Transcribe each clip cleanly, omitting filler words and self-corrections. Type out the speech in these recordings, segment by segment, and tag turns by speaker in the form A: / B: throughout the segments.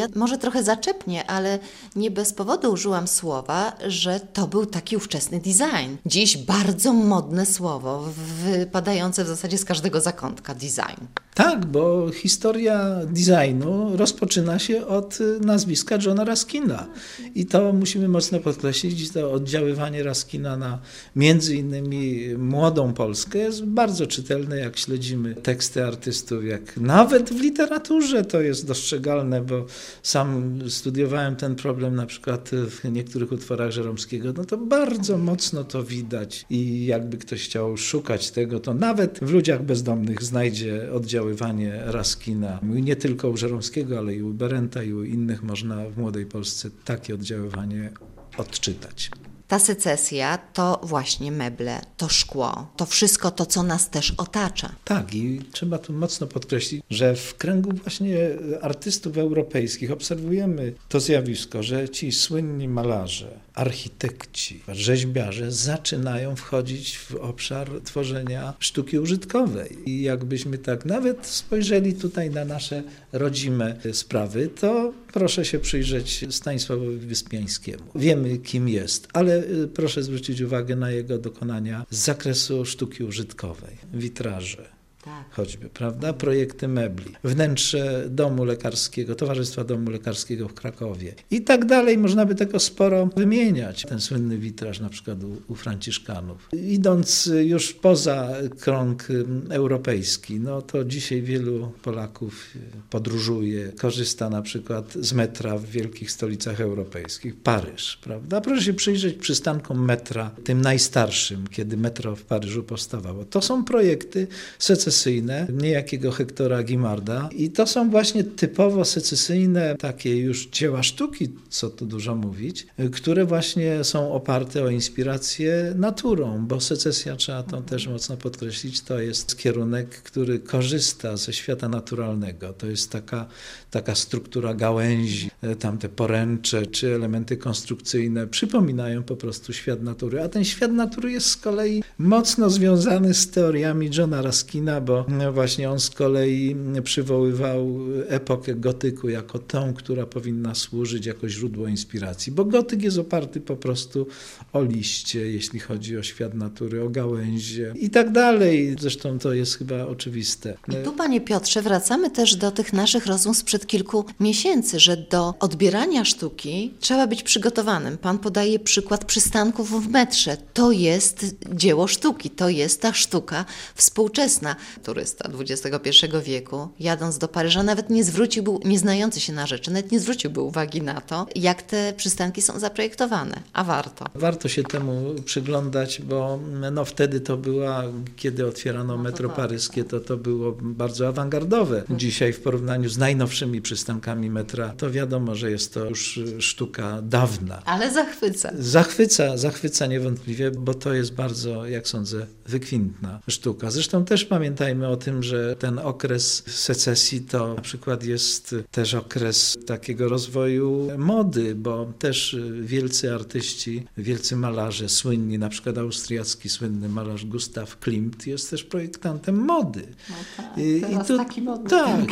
A: Ja może trochę zaczepnie, ale nie bez powodu użyłam słowa, że to był taki ówczesny design. Dziś bardzo modne słowo, wypadające w zasadzie z każdego zakątka, design.
B: Tak, bo historia designu rozpoczyna się od nazwiska Johna Ruskina. I to musimy mocno podkreślić, to oddziaływanie Ruskina na między innymi młodą Polskę jest bardzo czytelne, jak śledzimy teksty artystów, jak nawet w literaturze to jest dostrzegalne, bo sam studiowałem ten problem na przykład w niektórych utworach Żeromskiego, no to bardzo mocno to widać i jakby ktoś chciał szukać tego, to nawet w Ludziach Bezdomnych znajdzie oddziaływanie Ruskina. Nie tylko u Żeromskiego, ale i u Berenta i u innych można w Młodej Polsce takie oddziaływanie odczytać.
A: Ta secesja to właśnie meble, to szkło, to wszystko to, co nas też otacza.
B: Tak, i trzeba tu mocno podkreślić, że w kręgu właśnie artystów europejskich obserwujemy to zjawisko, że ci słynni malarze, architekci, rzeźbiarze zaczynają wchodzić w obszar tworzenia sztuki użytkowej. I jakbyśmy tak nawet spojrzeli tutaj na nasze rodzime sprawy, to proszę się przyjrzeć Stanisławowi Wyspiańskiemu. Wiemy, kim jest, ale proszę zwrócić uwagę na jego dokonania z zakresu sztuki użytkowej, witraże.
A: Tak.
B: Choćby, prawda? Projekty mebli, wnętrze domu lekarskiego, Towarzystwa Domu Lekarskiego w Krakowie i tak dalej. Można by tego sporo wymieniać. Ten słynny witraż na przykład u Franciszkanów. Idąc już poza krąg europejski, no to dzisiaj wielu Polaków podróżuje, korzysta na przykład z metra w wielkich stolicach europejskich. Paryż, prawda? Proszę się przyjrzeć przystankom metra, tym najstarszym, kiedy metro w Paryżu powstawało. To są projekty secesyjne, niejakiego Hektora Guimarda i to są właśnie typowo secesyjne takie już dzieła sztuki, co tu dużo mówić, które właśnie są oparte o inspirację naturą, bo secesja, trzeba to też mocno podkreślić, to jest kierunek, który korzysta ze świata naturalnego. To jest taka struktura gałęzi, tamte poręcze czy elementy konstrukcyjne przypominają po prostu świat natury, a ten świat natury jest z kolei mocno związany z teoriami Johna Ruskina, bo właśnie on z kolei przywoływał epokę gotyku jako tą, która powinna służyć jako źródło inspiracji, bo gotyk jest oparty po prostu o liście, jeśli chodzi o świat natury, o gałęzie i tak dalej. Zresztą to jest chyba oczywiste.
A: I tu, panie Piotrze, wracamy też do tych naszych rozmów sprzed kilku miesięcy, że do odbierania sztuki trzeba być przygotowanym. Pan podaje przykład przystanków w metrze. To jest dzieło sztuki, to jest ta sztuka współczesna. Turysta XXI wieku, jadąc do Paryża, nawet nie znający się na rzeczy, nawet nie zwróciłby uwagi na to, jak te przystanki są zaprojektowane, a warto.
B: Warto się temu przyglądać, bo wtedy to była, kiedy otwierano metro paryskie, to było bardzo awangardowe. Dzisiaj w porównaniu z najnowszymi przystankami metra, to wiadomo, że jest to już sztuka dawna.
A: Ale zachwyca.
B: Zachwyca niewątpliwie, bo to jest bardzo, jak sądzę, wykwintna sztuka. Zresztą też pamiętajmy o tym, że ten okres secesji to na przykład jest też okres takiego rozwoju mody, bo też wielcy artyści, wielcy malarze, słynni, na przykład austriacki słynny malarz Gustav Klimt jest też projektantem mody.
A: No tak, taki modny.
B: Tak,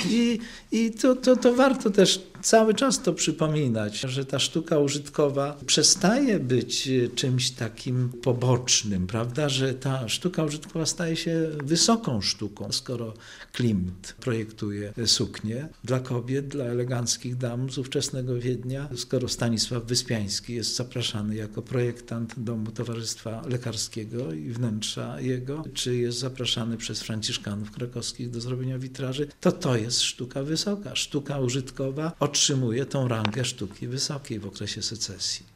B: i to warto też cały czas to przypominać, że ta sztuka użytkowa przestaje być czymś takim pobocznym, prawda, że ta sztuka użytkowa staje się wysoką sztuką, skoro Klimt projektuje suknie dla kobiet, dla eleganckich dam z ówczesnego Wiednia, skoro Stanisław Wyspiański jest zapraszany jako projektant domu Towarzystwa Lekarskiego i wnętrza jego, czy jest zapraszany przez Franciszkanów krakowskich do zrobienia witraży, to jest sztuka wysoka. Sztuka użytkowa otrzymuje tą rangę sztuki wysokiej w okresie secesji.